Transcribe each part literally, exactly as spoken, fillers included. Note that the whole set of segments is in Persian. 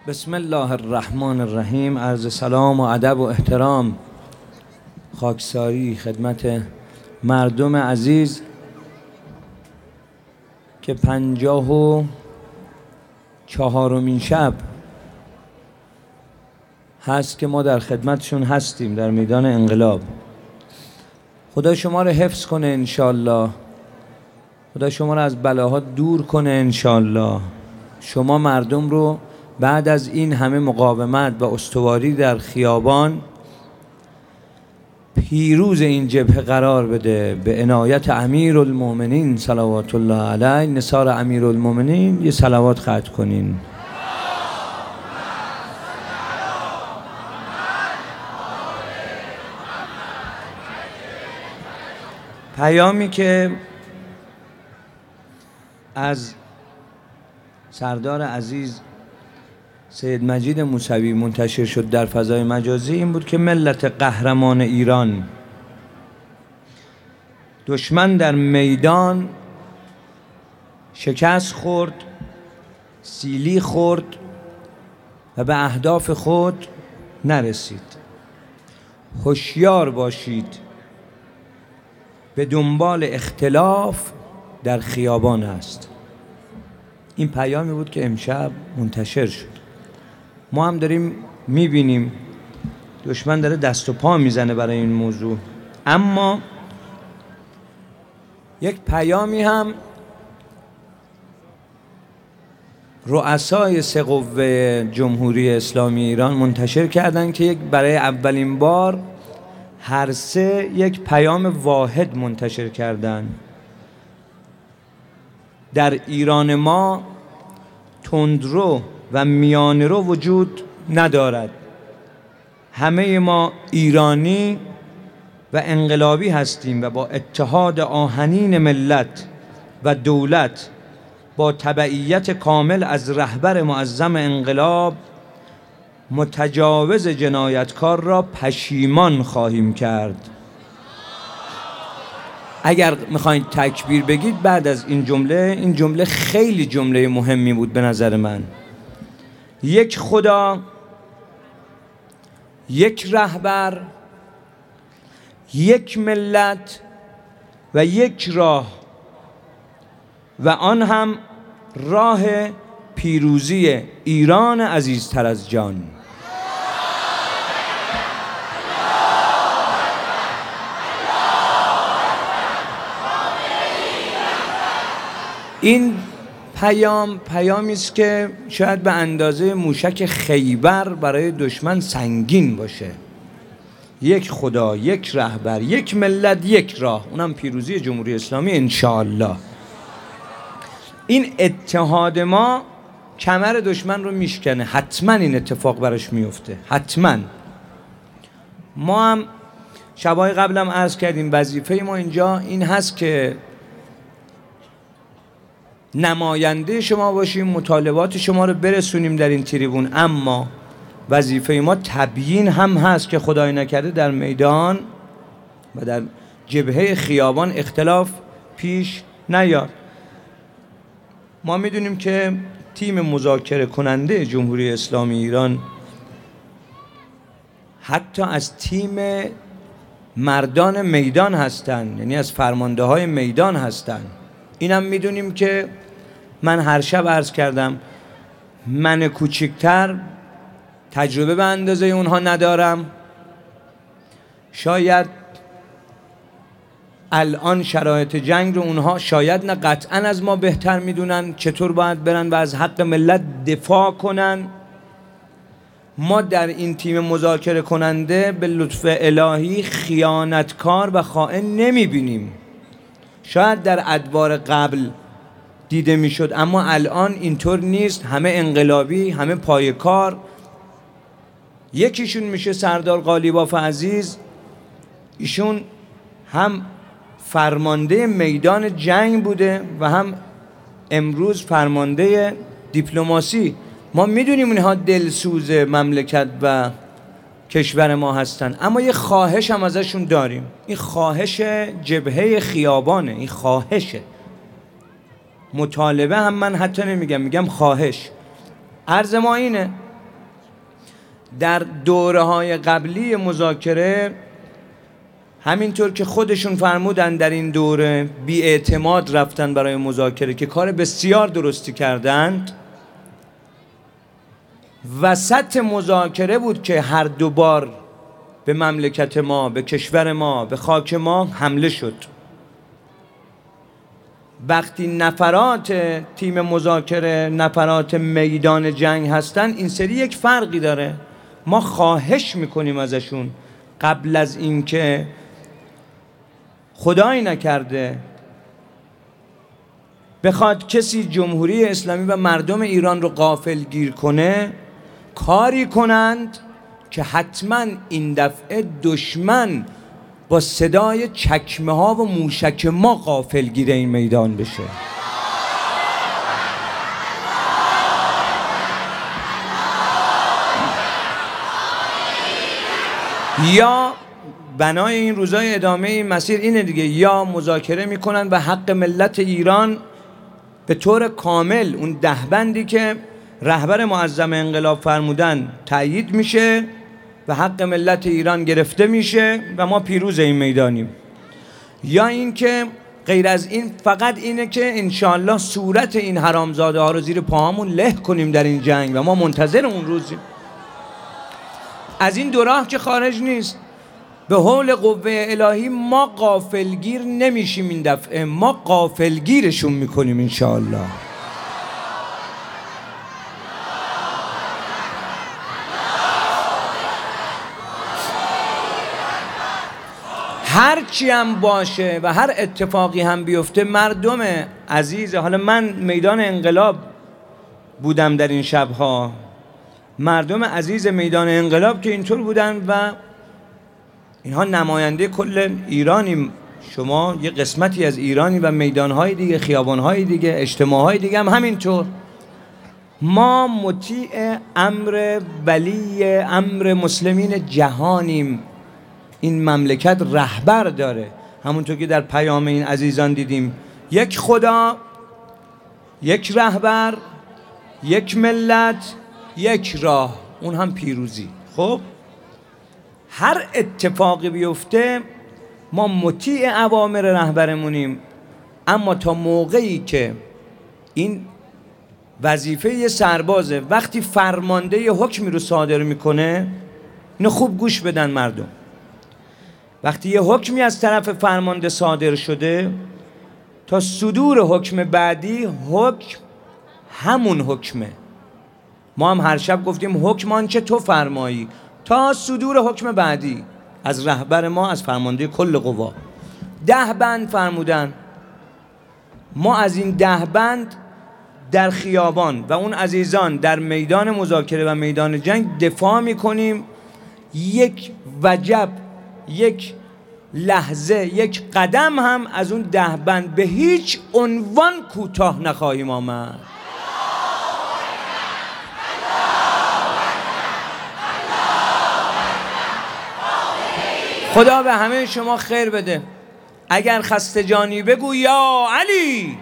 بسم الله الرحمن الرحیم. عرض سلام و ادب و احترام خاکساری خدمت مردم عزیز که پنجاه و چهارمین شب هست که ما در خدمتشون هستیم در میدان انقلاب. خدا شما رو حفظ کنه انشالله، خدا شما رو از بلاها دور کنه انشالله. شما مردم رو بعد از این همه مقاومت و استواری در خیابان پیروز این جبهه قرار بده به عنایت امیرالمومنین صلوات الله علیه. نثار امیرالمومنین یه صلوات ختم کنین. پیامی که از سردار عزیز سید مجید موسوی منتشر شد در فضای مجازی این بود که ملت قهرمان ایران، دشمن در میدان شکست خورد، سیلی خورد و به اهداف خود نرسید. هوشیار باشید، به دنبال اختلاف در خیابان است. این پیامی بود که امشب منتشر شد. ما هم داریم میبینیم دشمن داره دست و پا میزنه برای این موضوع، اما یک پیامی هم رؤسای سه قوه جمهوری اسلامی ایران منتشر کردن که یک برای اولین بار هر سه یک پیام واحد منتشر کردن. در ایران ما تندرو و میانرو وجود ندارد. همه ما ایرانی و انقلابی هستیم و با اتحاد آهنین ملت و دولت با تبعیت کامل از رهبر معظم انقلاب متجاوز جنایتکار را پشیمان خواهیم کرد. اگر میخواین تکبیر بگید بعد از این جمله، این جمله خیلی جمله مهمی بود به نظر من. یک خدا، یک رهبر، یک ملت و یک راه، و آن هم راه پیروزی ایران عزیزتر از جان. این پیام پیامی است که شاید به اندازه موشک خیبر برای دشمن سنگین باشه. یک خدا، یک رهبر، یک ملت، یک راه، اونم پیروزی جمهوری اسلامی انشاءالله. این اتحاد ما کمر دشمن رو میشکنه. حتما این اتفاق براش میفته، حتما. ما هم شبای قبلم عرض کردیم وظیفه ما اینجا این هست که نماینده شما باشیم، مطالبات شما رو برسونیم در این تریبون، اما وظیفه ما تبیین هم هست که خدای نکرده در میدان و در جبهه خیابان اختلاف پیش نیاد. ما میدونیم که تیم مذاکره کننده جمهوری اسلامی ایران حتی از تیم مردان میدان هستن، یعنی از فرمانده های میدان هستن. اینم میدونیم که من هر شب عرض کردم من کوچکتر تجربه به اندازه اونها ندارم. شاید الان شرایط جنگ رو اونها شاید نه قطعا از ما بهتر میدونن چطور باید برن و از حق ملت دفاع کنن. ما در این تیم مذاکره کننده به لطف الهی خیانتکار و خائن نمیبینیم. شاید در ادوار قبل دیده میشد، اما الان اینطور نیست. همه انقلابی، همه پایه‌کار. یکیشون میشه سردار قالیباف عزیز. ایشون هم فرمانده میدان جنگ بوده و هم امروز فرمانده دیپلماسی. ما میدونیم اینها دلسوز مملکت و کشور ما هستن، اما یه خواهش هم ازشون داریم. این خواهش جبهه خیابانه، این خواهشه. مطالبه هم من حتی نمیگم، میگم خواهش. عرض ما اینه در دوره‌های قبلی مذاکره همینطور که خودشون فرمودن در این دوره بی‌اعتماد رفتن برای مذاکره که کار بسیار درستی کردند. وسط مذاکره بود که هر دو بار به مملکت ما، به کشور ما، به خاک ما حمله شد. وقتی نفرات تیم مذاکره نفرات میدان جنگ هستن، این سری یک فرقی داره. ما خواهش میکنیم ازشون قبل از اینکه خدایی نکرده بخواد کسی جمهوری اسلامی و مردم ایران رو غافلگیر کنه، کاری کنند که حتما این دفعه دشمن با صدای چکمه ها و موشک ما غافلگیر این میدان بشه. یا بنای این روزای ادامه این مسیر اینه دیگه، یا مذاکره میکنن و حق ملت ایران به طور کامل اون ده بندی که رهبر معظم انقلاب فرمودن تأیید میشه و حق ملت ایران گرفته میشه و ما پیروز این میدانیم، یا اینکه غیر از این فقط اینه که انشالله صورت این حرامزاده ها رو زیر پاهامون له کنیم در این جنگ و ما منتظر اون روزیم. از این دو راه که خارج نیست. به حول قوه الهی ما غافلگیر نمیشیم این دفعه، ما غافلگیرشون میکنیم انشاءالله. هر چی هم باشه و هر اتفاقی هم بیفته، مردم عزیز، حالا من میدان انقلاب بودم در این شبها، مردم عزیز میدان انقلاب که اینطور بودن و اینها نماینده کل ایرانیم، شما یه قسمتی از ایرانی و میدانهای دیگه، خیابانهای دیگه، اجتماعهای دیگه هم همینطور. ما مطیع امر ولی امر مسلمین جهانیم. این مملکت رهبر داره، همونطور که در پیام این عزیزان دیدیم، یک خدا، یک رهبر، یک ملت، یک راه، اون هم پیروزی. خب هر اتفاقی بیفته ما مطیع اوامر رهبرمونیم، اما تا موقعی که این وظیفه یه سربازه وقتی فرمانده یه حکمی رو صادر میکنه، اینو خوب گوش بدن مردم، وقتی یه حکمی از طرف فرمانده صادر شده، تا صدور حکم بعدی حکم همون حکمه. ما هم هر شب گفتیم حکم آنچه تو فرمایی، تا صدور حکم بعدی از رهبر ما، از فرمانده کل قوا. ده بند فرمودن، ما از این ده بند در خیابان و اون عزیزان در میدان مذاکره و میدان جنگ دفاع میکنیم. یک وجب، یک لحظه، یک قدم هم از اون ده بند به هیچ عنوان کوتاه نخواهیم آمد. خدا به همه شما خیر بده. اگر خسته جانی بگو یا علی.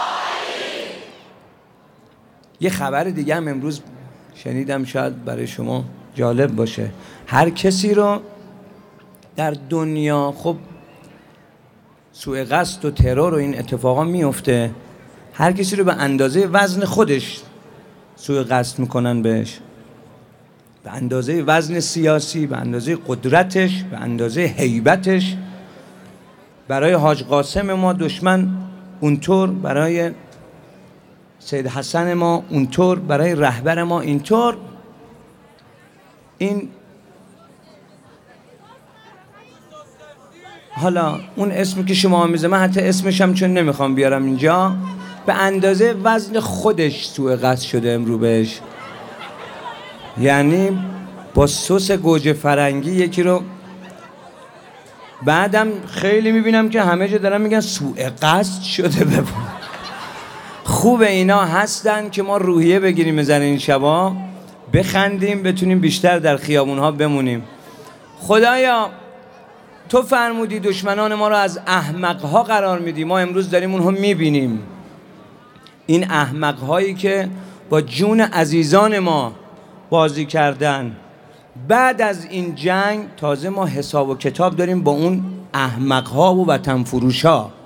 یه خبر دیگه هم امروز شنیدم، شاید برای شما جالب باشه. هر کسی رو در دنیا، خب سوء قصد و ترور و این اتفاقا میفته، هر کسی رو به اندازه وزن خودش سوء قصد میکنن بهش، به اندازه وزن سیاسی، به اندازه قدرتش، به اندازه هیبتش. برای حاج قاسم ما دشمن اونطور، برای سید حسن ما اونطور، برای رهبر ما اینطور. این حالا اون اسمی که شما میزه، من حتی اسمش هم چون نمیخوام بیارم اینجا، به اندازه وزن خودش سوء قصد شده امرو بهش. یعنی با سس گوجه فرنگی یکی رو، بعدم خیلی میبینم که همه جا دارن میگن سوء قصد شده. ببین خوب اینا هستن که ما روحیه بگیریم بزن این شبا، بخندیم، بتونیم بیشتر در خیابونها بمونیم. خدایا تو فرمودی دشمنان ما رو از احمقها قرار میدی، ما امروز داریم اونها میبینیم. این احمقهایی که با جون عزیزان ما بازی کردن، بعد از این جنگ تازه ما حساب و کتاب داریم با اون احمق‌ها و وطن فروش‌ها